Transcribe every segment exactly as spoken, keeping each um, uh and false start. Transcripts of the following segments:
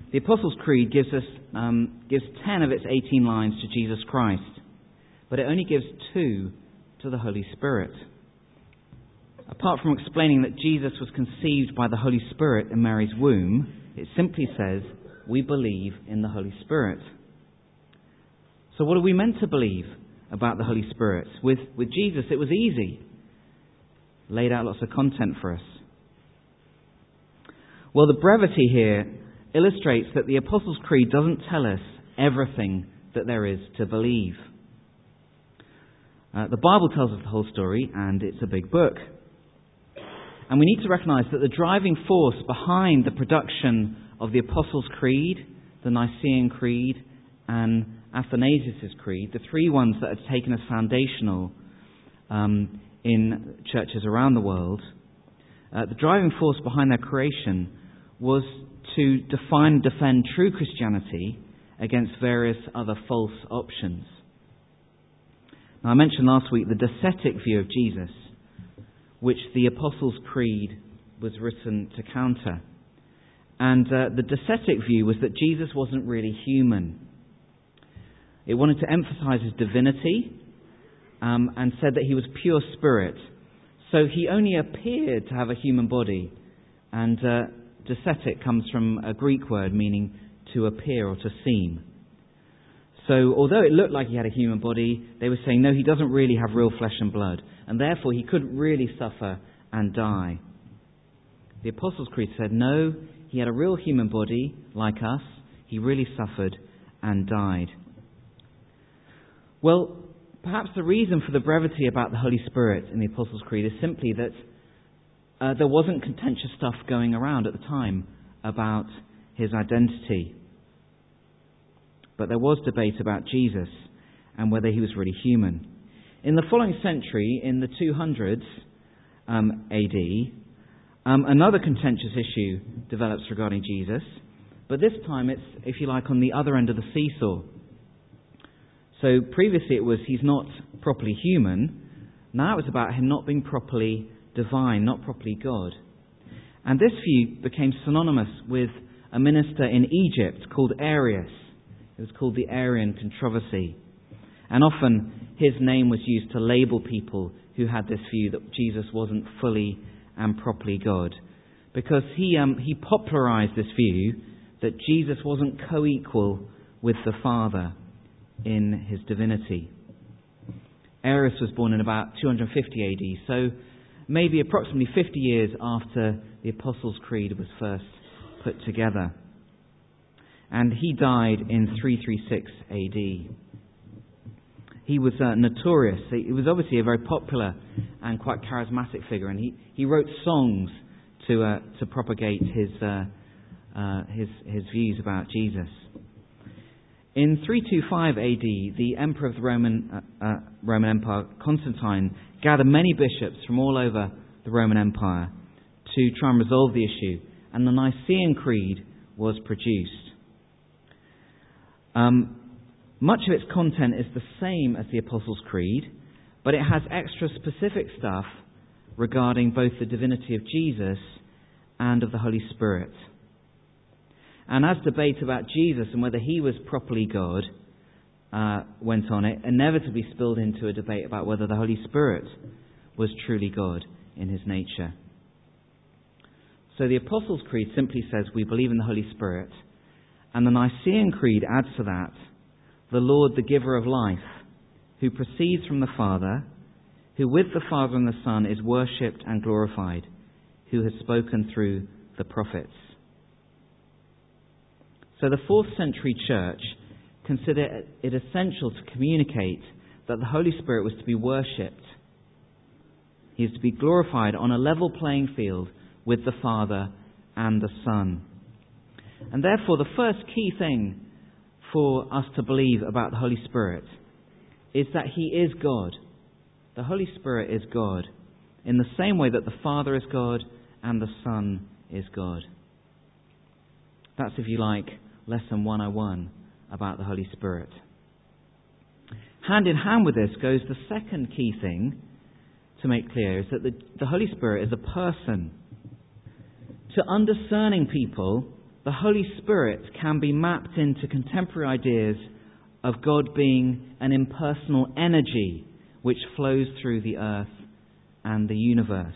the Apostles' Creed gives us um, gives ten of its eighteen lines to Jesus Christ, but it only gives two to the Holy Spirit. Apart from explaining that Jesus was conceived by the Holy Spirit in Mary's womb, it simply says, we believe in the Holy Spirit. So what are we meant to believe about the Holy Spirit? With, with Jesus, it was easy. Laid out lots of content for us. Well, the brevity here illustrates that the Apostles' Creed doesn't tell us everything that there is to believe. Uh, the Bible tells us the whole story, and it's a big book. And we need to recognize that the driving force behind the production of the Apostles' Creed, the Nicene Creed, and Athanasius' Creed, the three ones that are taken as foundational um, in churches around the world, uh, the driving force behind their creation was to define and defend true Christianity against various other false options. Now, I mentioned last week the Docetic view of Jesus, which the Apostles' Creed was written to counter. And uh, the Docetic view was that Jesus wasn't really human. It wanted to emphasize his divinity um, and said that he was pure spirit. So he only appeared to have a human body. And uh, Docetic comes from a Greek word meaning to appear or to seem. So although it looked like he had a human body, they were saying, no, he doesn't really have real flesh and blood. And therefore he couldn't really suffer and die. The Apostles' Creed said, no, he had a real human body like us. He really suffered and died. Well, perhaps the reason for the brevity about the Holy Spirit in the Apostles' Creed is simply that uh, there wasn't contentious stuff going around at the time about his identity. But there was debate about Jesus and whether he was really human. In the following century, in the two hundreds um, A D, um, another contentious issue develops regarding Jesus, but this time it's, if you like, on the other end of the seesaw. So previously it was he's not properly human. Now it was about him not being properly divine, not properly God. And this view became synonymous with a minister in Egypt called Arius. It was called the Arian controversy. And often his name was used to label people who had this view that Jesus wasn't fully and properly God. Because he um, he popularized this view that Jesus wasn't co-equal with the Father in his divinity. Arius was born in about two hundred fifty A D, so maybe approximately fifty years after the Apostles' Creed was first put together. And he died in three thirty-six A D. He was uh, notorious. He was obviously a very popular and quite charismatic figure, and he, he wrote songs to uh, to propagate his uh, uh, his his views about Jesus. In three twenty-five A D, the emperor of the Roman uh, uh, Roman Empire, Constantine, gathered many bishops from all over the Roman Empire to try and resolve the issue, and the Nicene Creed was produced. Um, much of its content is the same as the Apostles' Creed, but it has extra specific stuff regarding both the divinity of Jesus and of the Holy Spirit. And as debate about Jesus and whether he was properly God uh, went on, it inevitably spilled into a debate about whether the Holy Spirit was truly God in his nature. So the Apostles' Creed simply says we believe in the Holy Spirit, and the Nicene Creed adds to that, the Lord, the giver of life, who proceeds from the Father, who with the Father and the Son is worshipped and glorified, who has spoken through the prophets. So the fourth century church considered it essential to communicate that the Holy Spirit was to be worshipped. He is to be glorified on a level playing field with the Father and the Son. And therefore the first key thing for us to believe about the Holy Spirit is that he is God. The Holy Spirit is God in the same way that the Father is God and the Son is God. That's, if you like, lesson one oh one about the Holy Spirit. Hand in hand with this goes the second key thing to make clear, is that the, the Holy Spirit is a person. To undiscerning people, the the Holy Spirit can be mapped into contemporary ideas of God being an impersonal energy which flows through the earth and the universe.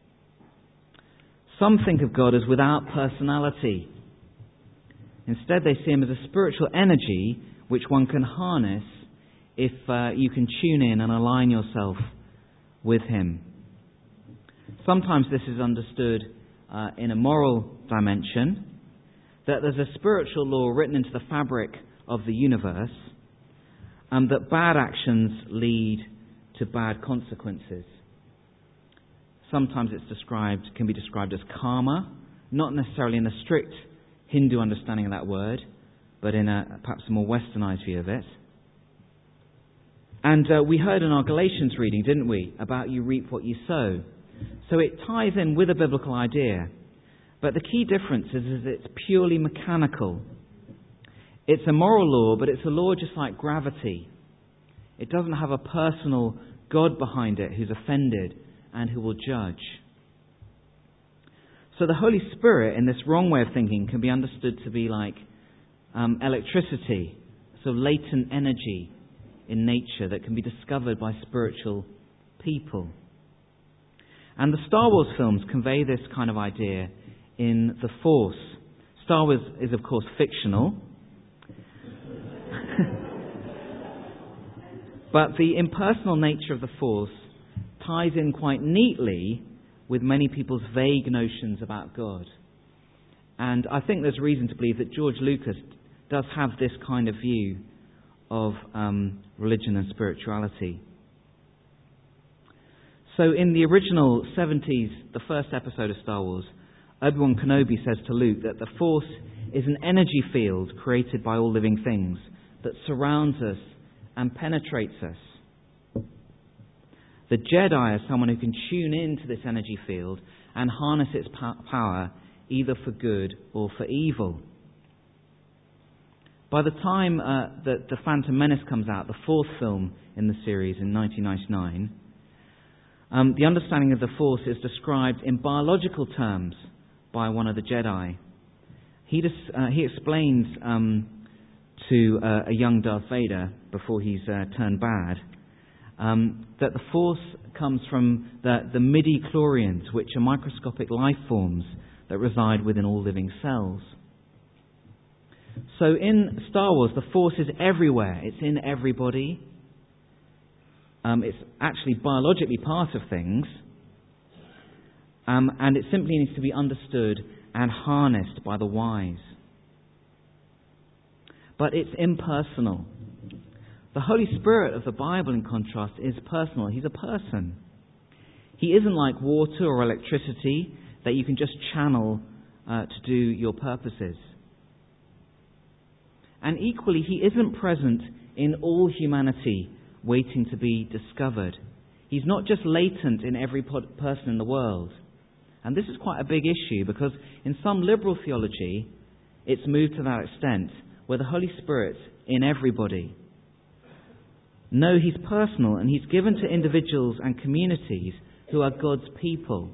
Some think of God as without personality. Instead, they see him as a spiritual energy which one can harness if uh, you can tune in and align yourself with him. Sometimes this is understood uh, in a moral dimension, that there's a spiritual law written into the fabric of the universe, and that bad actions lead to bad consequences. Sometimes it's described, can be described as karma, not necessarily in a strict Hindu understanding of that word, but in a perhaps a more westernized view of it. And uh, we heard in our Galatians reading, didn't we, about you reap what you sow. So it ties in with a biblical idea. But the key difference is, is it's purely mechanical. It's a moral law, but it's a law just like gravity. It doesn't have a personal God behind it who's offended and who will judge. So the Holy Spirit, in this wrong way of thinking, can be understood to be like um, electricity, so latent energy in nature that can be discovered by spiritual people. And the Star Wars films convey this kind of idea in the Force. Star Wars is, of course, fictional. But the impersonal nature of the Force ties in quite neatly with many people's vague notions about God. And I think there's reason to believe that George Lucas does have this kind of view of um, religion and spirituality. So in the original seventies, the first episode of Star Wars, Obi-Wan Kenobi says to Luke that the Force is an energy field created by all living things that surrounds us and penetrates us. The Jedi are someone who can tune into this energy field and harness its power either for good or for evil. By the time uh, that The Phantom Menace comes out, the fourth film in the series in nineteen ninety-nine, um, the understanding of the Force is described in biological terms by one of the Jedi. He, dis- uh, he explains um, to uh, a young Darth Vader, before he's uh, turned bad, um, that the Force comes from the, the midi-chlorians, which are microscopic life forms that reside within all living cells. So in Star Wars, the Force is everywhere. It's in everybody. Um, it's actually biologically part of things. Um, and it simply needs to be understood and harnessed by the wise. But it's impersonal. The Holy Spirit of the Bible, in contrast, is personal. He's a person. He isn't like water or electricity that you can just channel uh, to do your purposes. And equally, he isn't present in all humanity waiting to be discovered. He's not just latent in every person in the world. And this is quite a big issue because in some liberal theology, it's moved to that extent where the Holy Spirit's in everybody. No, he's personal and he's given to individuals and communities who are God's people.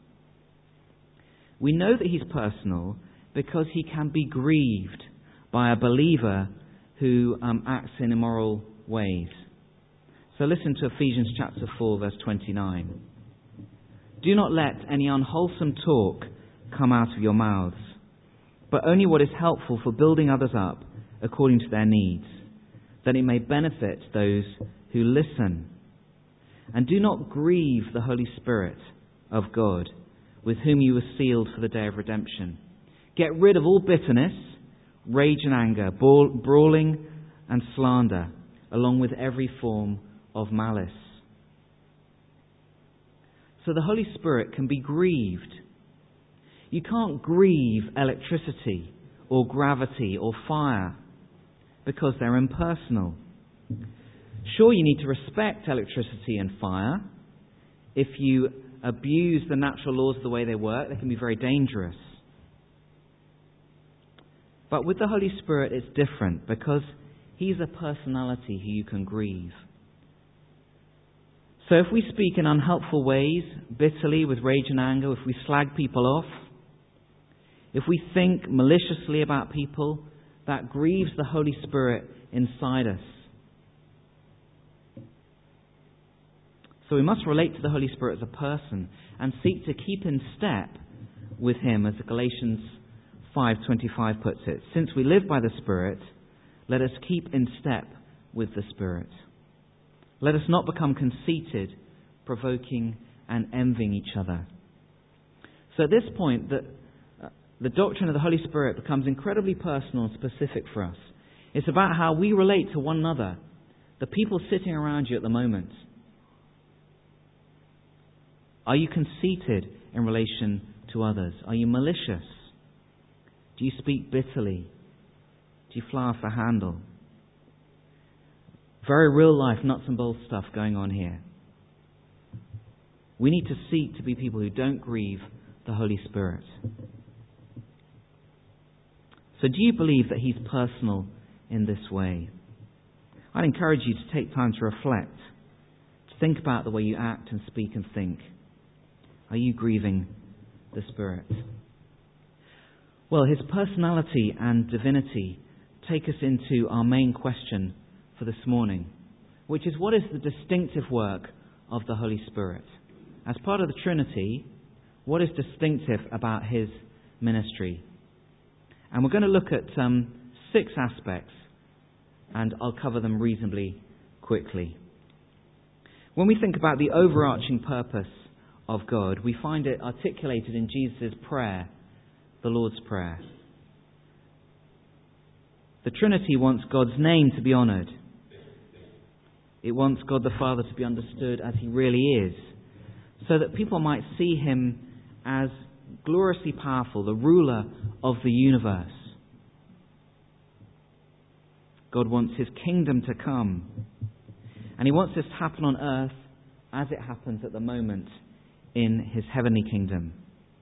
We know that he's personal because he can be grieved by a believer who um, acts in immoral ways. So listen to Ephesians chapter four, verse twenty-nine. Do not let any unwholesome talk come out of your mouths, but only what is helpful for building others up according to their needs, that it may benefit those who listen. And do not grieve the Holy Spirit of God, with whom you were sealed for the day of redemption. Get rid of all bitterness, rage and anger, brawling and slander, along with every form of malice. So the Holy Spirit can be grieved. You can't grieve electricity or gravity or fire because they're impersonal. Sure, you need to respect electricity and fire. If you abuse the natural laws of the way they work, they can be very dangerous. But with the Holy Spirit, it's different because he's a personality who you can grieve. So if we speak in unhelpful ways, bitterly, with rage and anger, if we slag people off, if we think maliciously about people, that grieves the Holy Spirit inside us. So we must relate to the Holy Spirit as a person and seek to keep in step with him, as Galatians five twenty-five puts it. Since we live by the Spirit, let us keep in step with the Spirit. Let us not become conceited, provoking and envying each other. So at this point, the, uh, the doctrine of the Holy Spirit becomes incredibly personal and specific for us. It's about how we relate to one another, the people sitting around you at the moment. Are you conceited in relation to others? Are you malicious? Do you speak bitterly? Do you fly off the handle? Very real life, nuts and bolts stuff going on here. We need to seek to be people who don't grieve the Holy Spirit. So do you believe that he's personal in this way? I'd encourage you to take time to reflect, to think about the way you act and speak and think. Are you grieving the Spirit? Well, his personality and divinity take us into our main question for this morning, which is, what is the distinctive work of the Holy Spirit? As part of the Trinity, what is distinctive about his ministry? And we're going to look at um, six aspects, and I'll cover them reasonably quickly. When we think about the overarching purpose of God, we find it articulated in Jesus' prayer, the Lord's Prayer. The Trinity wants God's name to be honoured. It wants God the Father to be understood as he really is, so that people might see him as gloriously powerful, the ruler of the universe. God wants his kingdom to come, and he wants this to happen on earth as it happens at the moment in his heavenly kingdom.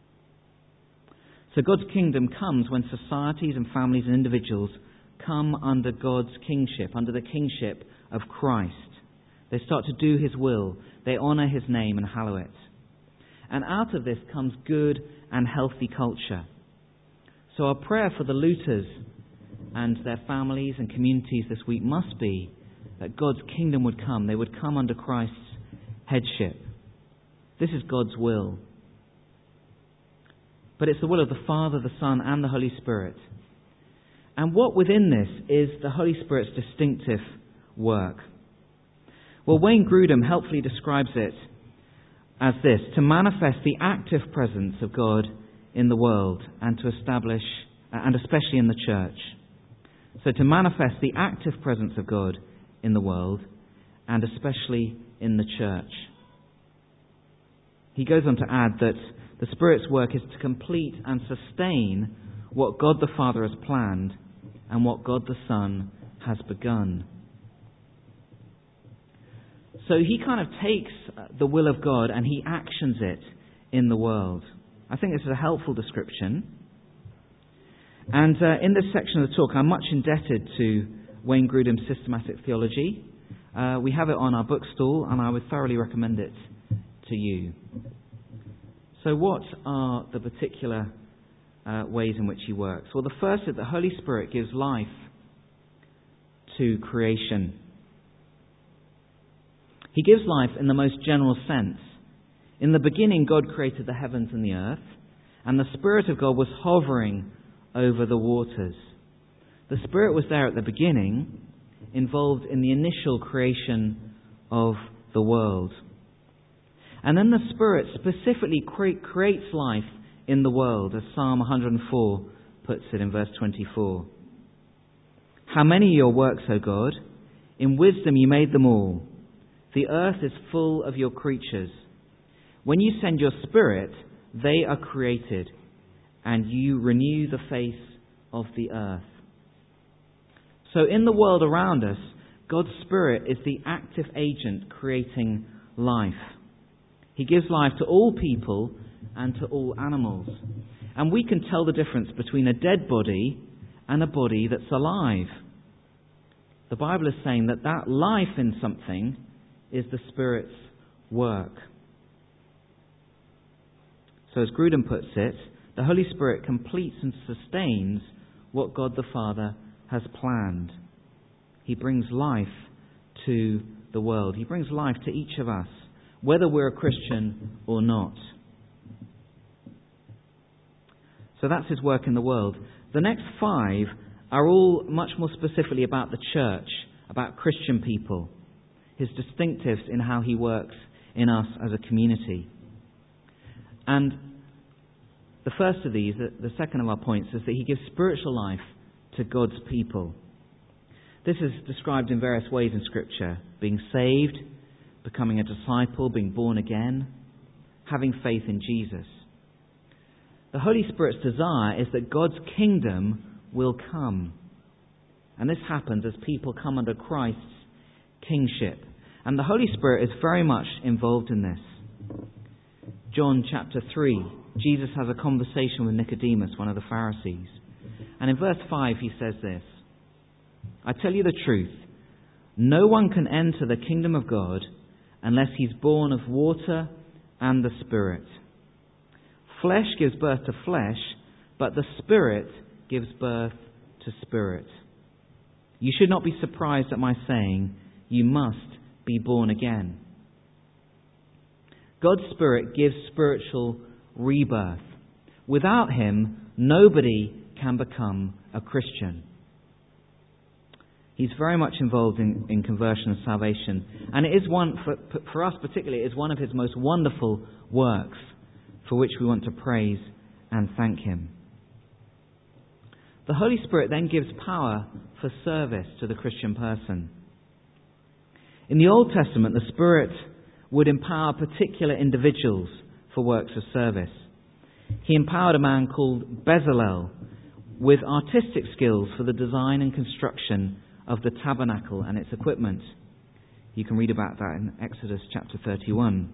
So God's kingdom comes when societies and families and individuals come under God's kingship, under the kingship of Christ. They start to do his will. They honour his name and hallow it. And out of this comes good and healthy culture. So our prayer for the looters and their families and communities this week must be that God's kingdom would come. They would come under Christ's headship. This is God's will. But it's the will of the Father, the Son, and the Holy Spirit. And what within this is the Holy Spirit's distinctive work? Well, Wayne Grudem helpfully describes it as this: to manifest the active presence of God in the world and to establish, and especially in the church. So to manifest the active presence of God in the world and especially in the church. He goes on to add that the Spirit's work is to complete and sustain what God the Father has planned and what God the Son has begun. So he kind of takes the will of God and he actions it in the world. I think this is a helpful description. And uh, in this section of the talk, I'm much indebted to Wayne Grudem's Systematic Theology. Uh, we have it on our bookstall, and I would thoroughly recommend it to you. So what are the particular uh, ways in which he works? Well, the first is the Holy Spirit gives life to creation. He gives life in the most general sense. In the beginning, God created the heavens and the earth, and the Spirit of God was hovering over the waters. The Spirit was there at the beginning, involved in the initial creation of the world. And then the Spirit specifically cre- creates life in the world, as Psalm one hundred four puts it in verse twenty-four. How many are your works, O God? In wisdom you made them all. The earth is full of your creatures. When you send your Spirit, they are created, and you renew the face of the earth. So in the world around us, God's Spirit is the active agent creating life. He gives life to all people and to all animals. And we can tell the difference between a dead body and a body that's alive. The Bible is saying that that life in something is the Spirit's work. So as Grudem puts it, The Holy Spirit completes and sustains what God the Father has planned. He brings life to the world. He brings life to each of us, whether we're a Christian or not. So that's his work in the world. The next five are all much more specifically about the church, about Christian people, his distinctives in how he works in us as a community. And the first of these, the second of our points, is that he gives spiritual life to God's people. This is described in various ways in Scripture: being saved, becoming a disciple, being born again, having faith in Jesus. The Holy Spirit's desire is that God's kingdom will come. And this happens as people come under Christ's kingship. And the Holy Spirit is very much involved in this. John chapter three, Jesus has a conversation with Nicodemus, one of the Pharisees. And in verse five he says this: I tell you the truth, no one can enter the kingdom of God unless he's born of water and the Spirit. Flesh gives birth to flesh, but the Spirit gives birth to spirit. You should not be surprised at my saying, you must be born again. God's Spirit gives spiritual rebirth. Without him, nobody can become a Christian. He's very much involved in, in conversion and salvation. And it is one, for, for us particularly, it is one of his most wonderful works, for which we want to praise and thank him. The Holy Spirit then gives power for service to the Christian person. In the Old Testament, the Spirit would empower particular individuals for works of service. He empowered a man called Bezalel with artistic skills for the design and construction of the tabernacle and its equipment. You can read about that in Exodus chapter thirty-one.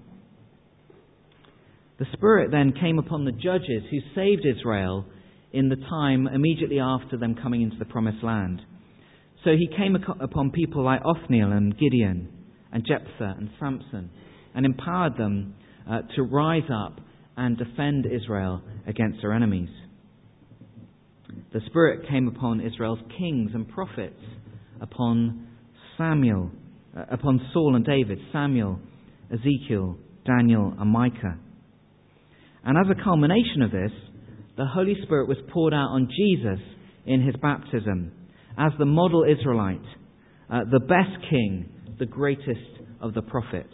The Spirit then came upon the judges who saved Israel in the time immediately after them coming into the Promised Land. So he came upon people like Othniel and Gideon and Jephthah and Samson and empowered them uh, to rise up and defend Israel against their enemies. The Spirit came upon Israel's kings and prophets, upon Samuel, uh, upon Saul and David, Samuel, Ezekiel, Daniel and Micah. And as a culmination of this, the Holy Spirit was poured out on Jesus in his baptism as the model Israelite, uh, the best king, the greatest of the prophets.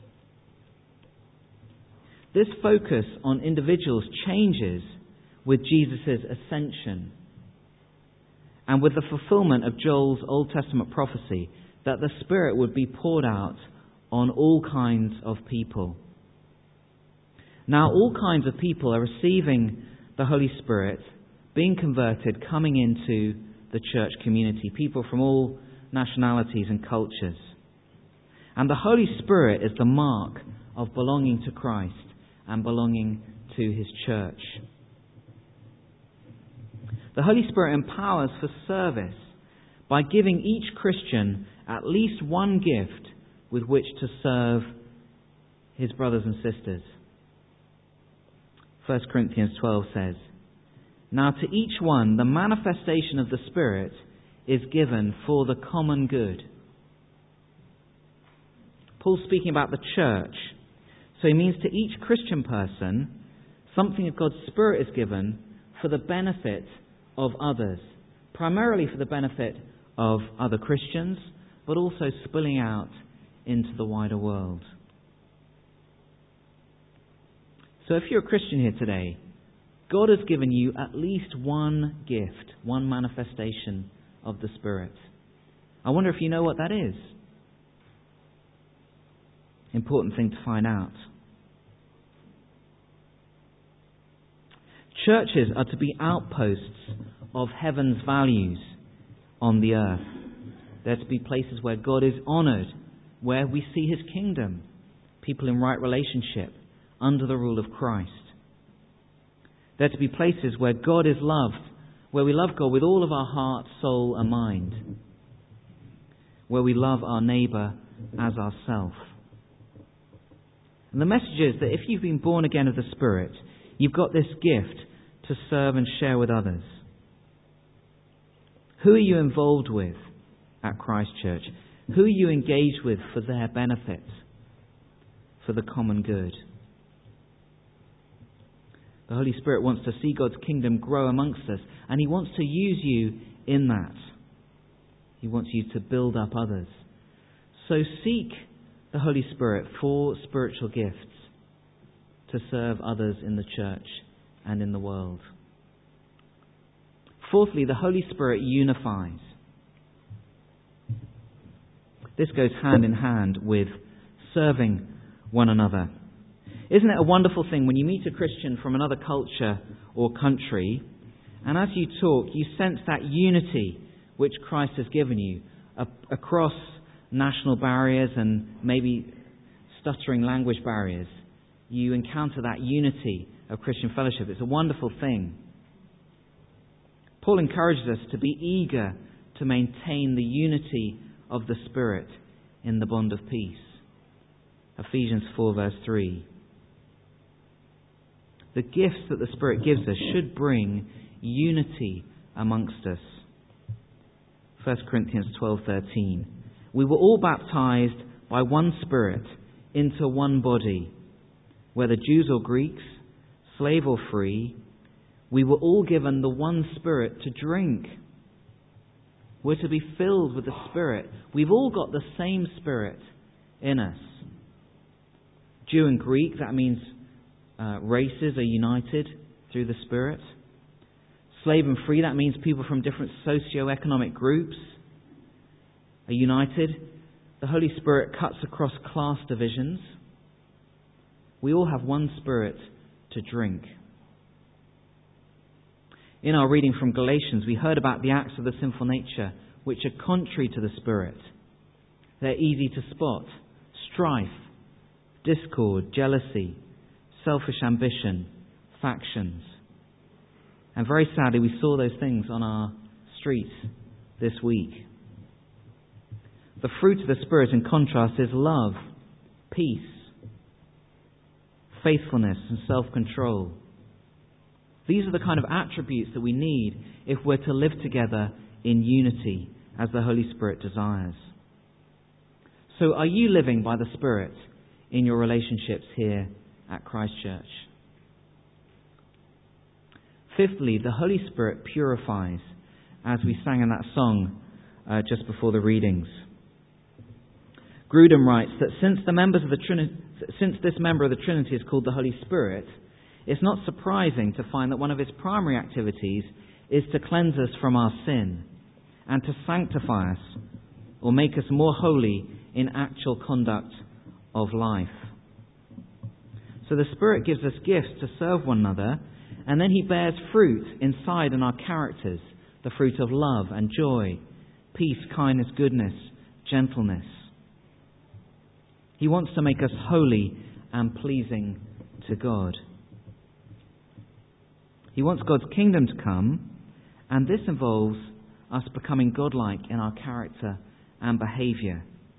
This focus on individuals changes with Jesus' ascension and with the fulfillment of Joel's Old Testament prophecy that the Spirit would be poured out on all kinds of people. Now all kinds of people are receiving the Holy Spirit, being converted, coming into the church community, people from all nationalities and cultures. And the Holy Spirit is the mark of belonging to Christ and belonging to his church. The Holy Spirit empowers for service by giving each Christian at least one gift with which to serve his brothers and sisters. First Corinthians twelve says, now to each one the manifestation of the Spirit is given for the common good. Paul's speaking about the church. So he means to each Christian person, something of God's Spirit is given for the benefit of others. Primarily for the benefit of other Christians, but also spilling out into the wider world. So if you're a Christian here today, God has given you at least one gift, one manifestation of the Spirit. I wonder if you know what that is. Important thing to find out. Churches are to be outposts of heaven's values on the earth. They're to be places where God is honoured, where we see his kingdom, people in right relationship, under the rule of Christ. They're to be places where God is loved, where we love God with all of our heart, soul and mind, where we love our neighbour as ourself. And the message is that if you've been born again of the Spirit, you've got this gift to serve and share with others? Who are you involved with at Christ Church? Who are you engaged with for their benefit, for the common good? The Holy Spirit wants to see God's kingdom grow amongst us, and He wants to use you in that. He wants you to build up others. So seek the Holy Spirit for spiritual gifts to serve others in the church and in the world. Fourthly, the Holy Spirit unifies. This goes hand in hand with serving one another. Isn't it a wonderful thing when you meet a Christian from another culture or country, and as you talk, you sense that unity which Christ has given you across national barriers and maybe stuttering language barriers. You encounter that unity of Christian fellowship. It's a wonderful thing. Paul encourages us to be eager to maintain the unity of the Spirit in the bond of peace. Ephesians four verse three. The gifts that the Spirit gives us should bring unity amongst us. First Corinthians twelve thirteen. We were all baptized by one Spirit into one body, whether Jews or Greeks, slave or free. We were all given the one Spirit to drink. We're to be filled with the Spirit. We've all got the same Spirit in us. Jew and Greek, that means uh, races are united through the Spirit. Slave and free, that means people from different socio-economic groups are united. The Holy Spirit cuts across class divisions. We all have one Spirit to drink. In our reading from Galatians, we heard about the acts of the sinful nature which are contrary to the Spirit. They're easy to spot: strife, discord, jealousy, selfish ambition, factions. And very sadly, we saw those things on our streets this week. The fruit of the Spirit, in contrast, is love, peace, faithfulness, and self-control. These are the kind of attributes that we need if we're to live together in unity as the Holy Spirit desires. So are you living by the Spirit in your relationships here at Christ Church? Fifthly, the Holy Spirit purifies, as we sang in that song uh, just before the readings. Grudem writes that since the members of the Trinity, since this member of the Trinity is called the Holy Spirit, it's not surprising to find that one of his primary activities is to cleanse us from our sin and to sanctify us or make us more holy in actual conduct of life. So the Spirit gives us gifts to serve one another, and then He bears fruit inside in our characters, the fruit of love and joy, peace, kindness, goodness, gentleness. He wants to make us holy and pleasing to God. He wants God's kingdom to come, and this involves us becoming godlike in our character and behaviour.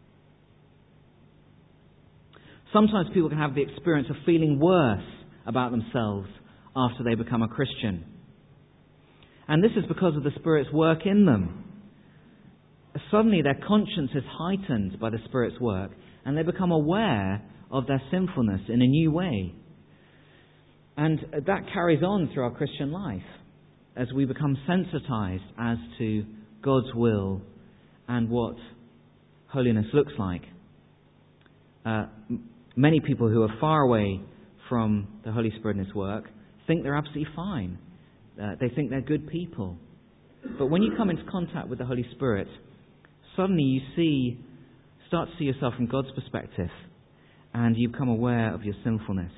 Sometimes people can have the experience of feeling worse about themselves after they become a Christian. And this is because of the Spirit's work in them. Suddenly their conscience is heightened by the Spirit's work, and they become aware of their sinfulness in a new way. And that carries on through our Christian life as we become sensitized as to God's will and what holiness looks like. Uh, many people who are far away from the Holy Spirit and His work think they're absolutely fine. Uh, they think they're good people. But when you come into contact with the Holy Spirit, suddenly you see, start to see yourself from God's perspective, and you become aware of your sinfulness.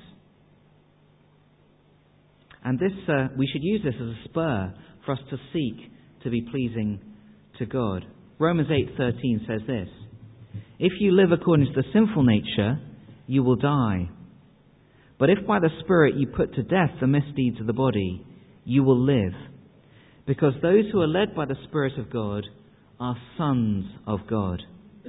And this, uh, we should use this as a spur for us to seek to be pleasing to God. Romans eight thirteen says this: if you live according to the sinful nature, you will die. But if by the Spirit you put to death the misdeeds of the body, you will live. Because those who are led by the Spirit of God are sons of God.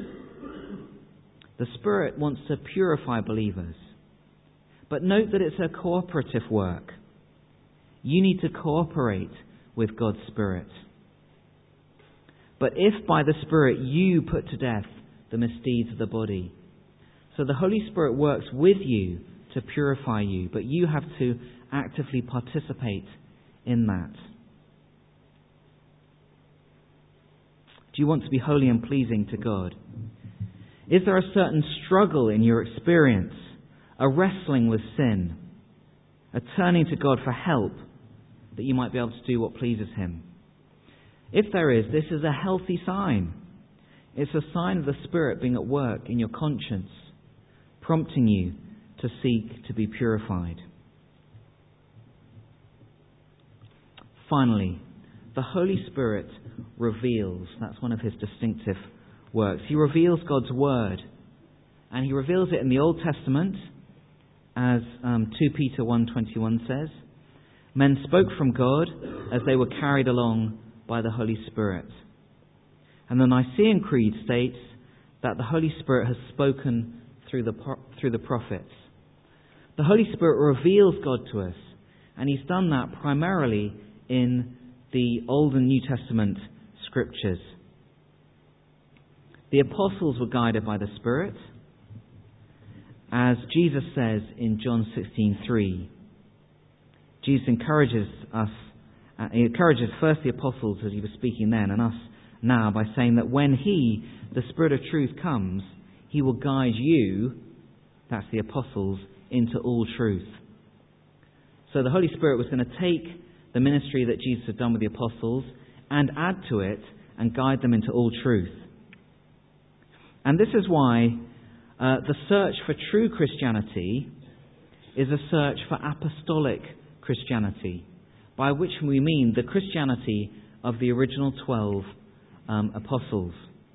The Spirit wants to purify believers. But note that it's a cooperative work. You need to cooperate with God's Spirit. But if by the Spirit you put to death the misdeeds of the body, so the Holy Spirit works with you to purify you, but you have to actively participate in that. Do you want to be holy and pleasing to God? Is there a certain struggle in your experience, a wrestling with sin, a turning to God for help that you might be able to do what pleases Him? If there is, this is a healthy sign. It's a sign of the Spirit being at work in your conscience, prompting you to seek to be purified. Finally, the Holy Spirit reveals. That's one of His distinctive works. He reveals God's Word. And He reveals it in the Old Testament, as um, Second Peter one twenty-one says. Men spoke from God as they were carried along by the Holy Spirit. And the Nicene Creed states that the Holy Spirit has spoken through the through the prophets. The Holy Spirit reveals God to us, and He's done that primarily in the Old and New Testament Scriptures. The apostles were guided by the Spirit, as Jesus says in John sixteen three. Jesus encourages us, uh, he encourages first the apostles as He was speaking then, and us now, by saying that when He, the Spirit of truth, comes, He will guide you, that's the apostles, into all truth. So the Holy Spirit was going to take the ministry that Jesus had done with the apostles and add to it and guide them into all truth. And this is why uh, the search for true Christianity is a search for apostolic Christianity, by which we mean the Christianity of the original twelve um, apostles.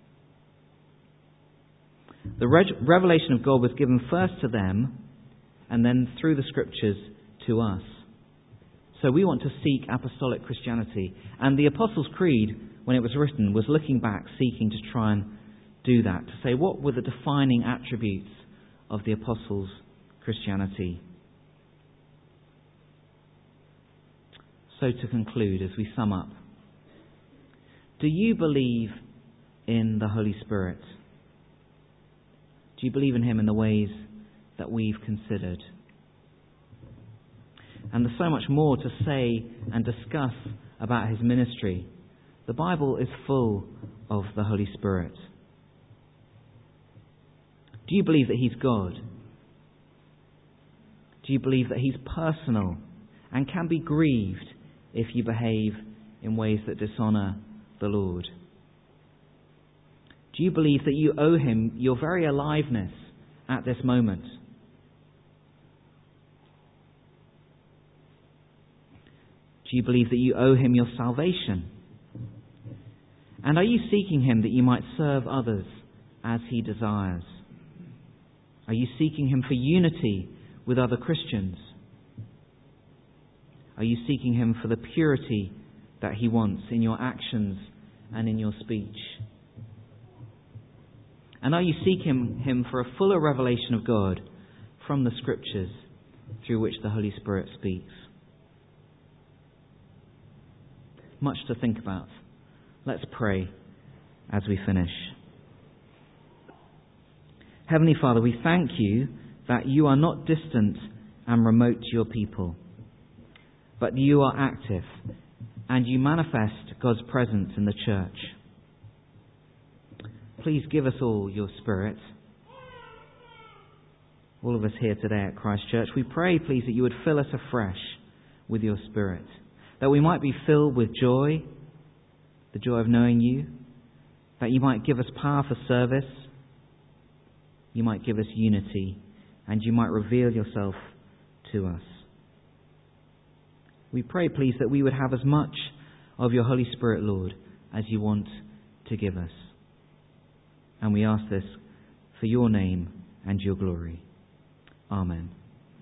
The re- revelation of God was given first to them and then through the Scriptures to us. So we want to seek apostolic Christianity. And the Apostles' Creed, when it was written, was looking back, seeking to try and do that, to say what were the defining attributes of the Apostles' Christianity. So to conclude, as we sum up, do you believe in the Holy Spirit? Do you believe in Him in the ways that we've considered? And there's so much more to say and discuss about His ministry. The Bible is full of the Holy Spirit. Do you believe that He's God? Do you believe that He's personal and can be grieved if you behave in ways that dishonour the Lord? Do you believe that you owe Him your very aliveness at this moment? Do you believe that you owe Him your salvation? And are you seeking Him that you might serve others as He desires? Are you seeking Him for unity with other Christians? Are you seeking Him for the purity that He wants in your actions and in your speech? And are you seeking Him for a fuller revelation of God from the Scriptures through which the Holy Spirit speaks? Much to think about. Let's pray as we finish. Heavenly Father, we thank You that You are not distant and remote to Your people, but You are active and You manifest God's presence in the church. Please give us all Your Spirit. All of us here today at Christ Church, we pray, please, that You would fill us afresh with Your Spirit, that we might be filled with joy, the joy of knowing You, that You might give us power for service, You might give us unity, and You might reveal Yourself to us. We pray, please, that we would have as much of Your Holy Spirit, Lord, as You want to give us. And we ask this for Your name and Your glory. Amen.